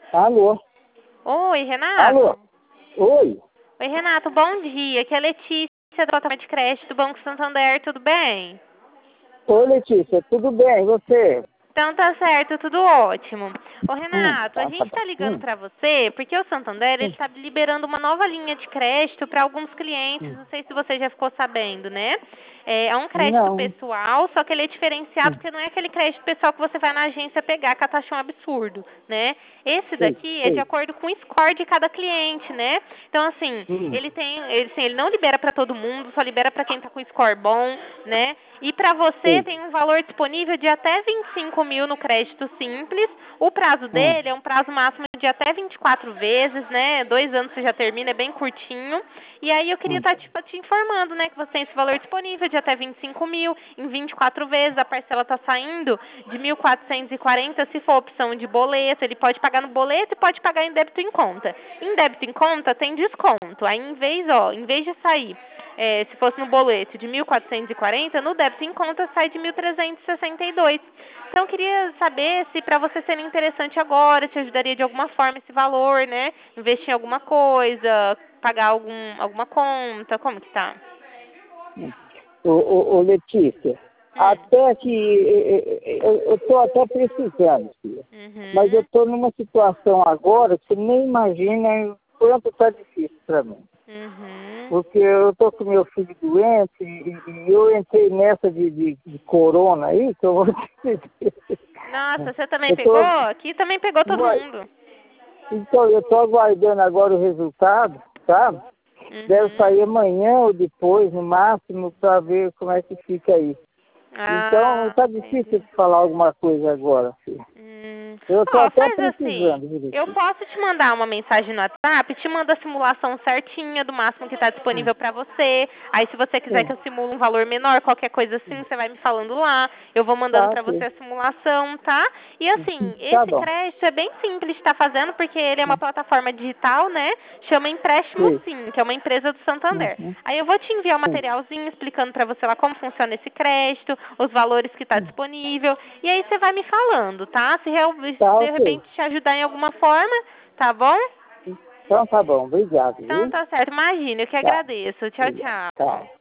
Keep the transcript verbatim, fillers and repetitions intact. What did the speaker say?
Alô? Oi, Renato. Alô? Oi? Oi, Renato, bom dia. Aqui é a Letícia do Tratamento de Crédito do Banco Santander, tudo bem? Oi, Letícia, tudo bem? E você? Então tá certo, tudo ótimo. Ô, Hum, Renato, a tá, tá gente bom. tá ligando Hum, pra você porque o Santander, ele hum, tá liberando uma nova linha de crédito para alguns clientes, hum. não sei se você já ficou sabendo, né? É, é um crédito Não. pessoal, só que ele é diferenciado Hum, porque não é aquele crédito pessoal que você vai na agência pegar, que a taxa é um absurdo, né? Esse sei, daqui é de sei. acordo com o score de cada cliente, né? Então, assim, Hum, ele tem, ele, assim, ele não libera para todo mundo, só libera para quem tá com score bom, né? E para você sei. tem um valor disponível de até vinte e cinco mil no crédito simples. O prazo Hum, dele é um prazo máximo de até vinte e quatro vezes, né? Dois anos você já termina, é bem curtinho. E aí eu queria hum. estar te, te informando, né, que você tem esse valor disponível de até vinte e cinco mil em vinte e quatro vezes. A parcela está saindo de mil quatrocentos e quarenta se for opção de boleto. Ele pode pagar no boleto e pode pagar em débito em conta. Em débito em conta tem desconto. Aí em vez, ó, em vez de sair é, se fosse no boleto de mil quatrocentos e quarenta, no débito em conta sai de mil trezentos e sessenta e dois. Então, eu queria saber se para você seria interessante agora, te ajudaria de alguma forma esse valor, né? Investir em alguma coisa, pagar algum, alguma conta, como que tá? Ô, ô, ô, Letícia, Hum. até que eh, eh, eu estou até precisando, filha. Mas eu Uhum. estou numa situação agora que você nem imagina o quanto está difícil para mim. Uhum. Porque eu estou com meu filho doente e, e eu entrei nessa de, de, de corona aí, que eu vou te dizer. Nossa, você também Eu pegou? tô, Aqui também pegou todo vai, mundo. então, eu estou aguardando agora o resultado, sabe? Deve Uhum. sair amanhã ou depois, no máximo, para ver como é que fica aí. Então, Ah, está difícil entendi. de falar alguma coisa agora, filho. Hum. Eu estou Ó, até faz assim. precisando, viu? Eu posso te mandar uma mensagem no WhatsApp, te manda a simulação certinha do máximo que está Hum, disponível para você. Aí, se você quiser que sim, eu simule um valor menor, qualquer coisa assim, você vai me falando lá. Eu vou mandando tá, para você ok. a simulação, tá? E Hum, assim, tá esse bom. crédito é bem simples de estar fazendo, porque ele é uma Hum, plataforma digital, né? Chama Empréstimo sim, Sim, que é uma empresa do Santander. uhum, Aí eu vou te enviar um sim, materialzinho explicando para você lá como funciona esse crédito, os valores que está hum, disponível. E aí você vai me falando, tá? Se, real- tá, se de ok. repente te ajudar em alguma forma, tá bom? Então tá bom, obrigado, Então viu? tá certo. Imagina, eu que Tá, agradeço. Tchau, obrigado. Tá. tchau.